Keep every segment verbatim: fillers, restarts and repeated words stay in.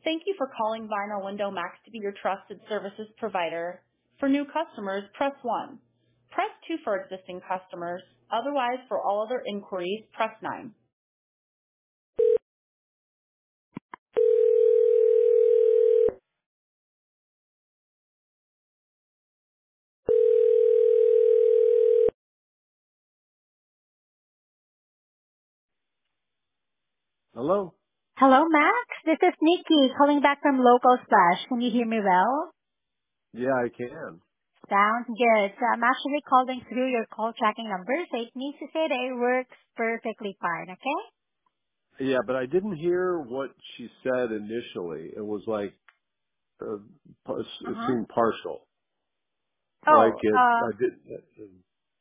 Thank you for calling Vinyl Window Max to be your trusted services provider. For new customers, press one. Press two for existing customers. Otherwise, for all other inquiries, press nine. Hello? Hello, Max. This is Nikki calling back from Local Splash. Can you hear me well? Yeah, I can. Sounds good. So I'm actually calling through your call tracking number, so it means to say that it works perfectly fine, okay? Yeah, but I didn't hear what she said initially. It was like, uh, it Uh-huh. seemed partial. Like Oh, it, uh, I did,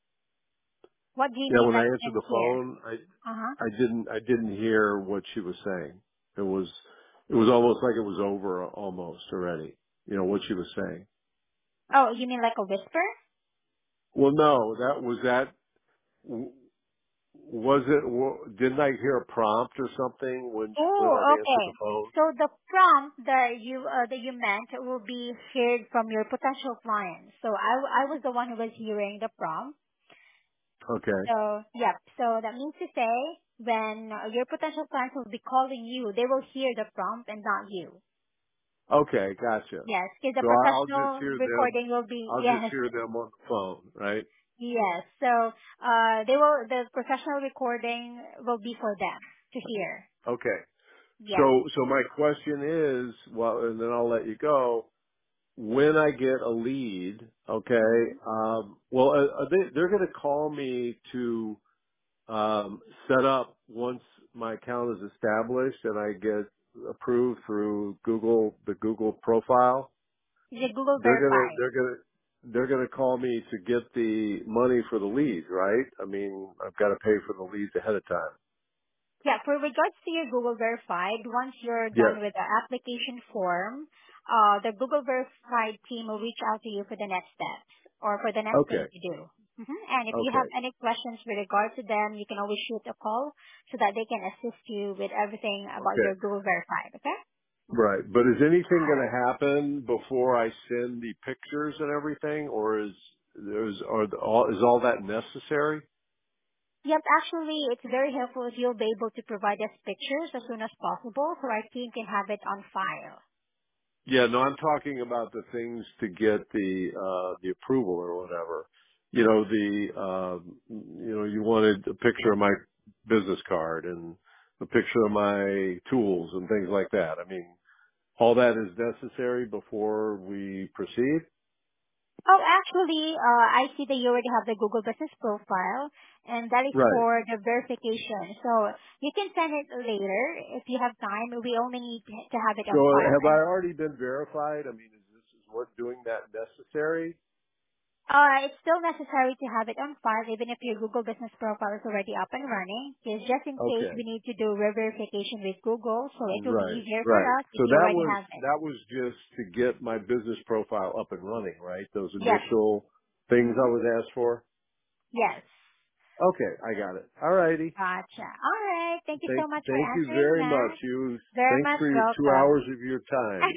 what do you yeah, mean when I like answered in the here? phone, I, Uh-huh. I didn't, I didn't hear what she was saying. It was, it was almost like it was over almost already, you know, what she was saying. Oh, you mean like a whisper? Well, no, that was that. w- Was it? w- Didn't I hear a prompt or something when when I Oh, answered the okay. phone? So the prompt that you uh, that you meant will be heard from your potential clients. So I I was the one who was hearing the prompt. Okay. So, yep. So that means to say, when uh, your potential clients will be calling you, they will hear the prompt and not you. Okay, gotcha. Yes, because the So I- I'll just professional hear them. recording will be, I'll just yes, hear them on the phone, right? yes. So, uh, they will, the professional recording will be for them to hear. Okay. Yes. So so my question is, well, and then I'll let you go. When I get a lead, okay, Mm-hmm. um, well, uh, are they, they're going to call me to um, set up once my account is established and I get approved through Google, the Google profile. The Google They're gonna, Verify. they're gonna, they're gonna call me to get the money for the leads, right? I mean, I've got to pay for the leads ahead of time. Yeah, for regards to your Google Verified, once you're Yes. done with the application form, uh, the Google Verified team will reach out to you for the next steps or for the next thing Okay. to do. hmm And if you have Okay. any questions with regard to them, you can always shoot a call so that they can assist you with everything about Okay. your Google Verified, okay? Right. But is anything going Alright. to happen before I send the pictures and everything, or is there's are the, all is all that necessary? Yep, actually, it's very helpful if you'll be able to provide us pictures as soon as possible so our team can have it on file. Yeah. No, I'm talking about the things to get the uh the approval or whatever. You know, the uh, you know, you wanted a picture of my business card and a picture of my tools and things like that. I mean, all that is necessary before we proceed. Oh, actually, uh, I see that you already have the Google Business Profile, and that is Right. for the verification. So you can send it later if you have time. We only need to have it So on file. have I And already been verified? I mean, is this is what doing that necessary? uh, it's still necessary to have it on file, even if your Google Business Profile is already up and running. Because just in case Okay. we need to do re-verification with Google, so it will be Right, easier for right. us if So you that already was have it. that was just to get my business profile up and running, right? Those Yes. initial things I Mm-hmm. was asked for. Yes. Okay, I got it. All righty. Gotcha. All right. Thank you Thank so much for thank you answering very much. that. You Very thanks much for your two welcome. hours of your time.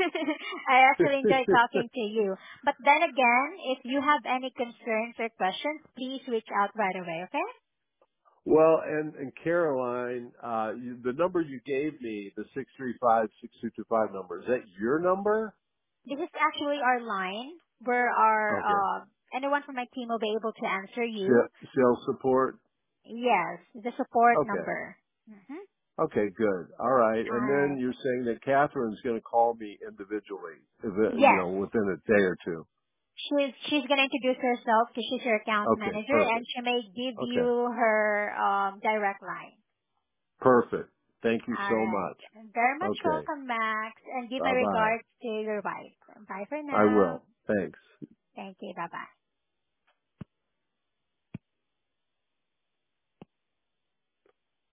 I actually enjoyed talking to you. But then again, if you have any concerns or questions, please reach out right away, okay? Well, and and Caroline, uh, you, the number you gave me, the six three five six two two five number, is that your number? This is actually our line where our, Okay. uh, anyone from my team will be able to answer you. Sa- Sales support. Yes, the support Okay. number. Mm-hmm. Okay, good. All right. All And then right. you're saying that Catherine's going to call me individually, if it- you Yes. know, within a day or two. She's, she's going to introduce herself because she's your account Okay, manager and perfect. she may give Okay, you her, um, direct line. perfect. Thank you All so right. much. Very much Okay, welcome, Max, and give my bye bye. regards to your wife. Bye for I now. will. Thanks. Thank you. Bye-bye.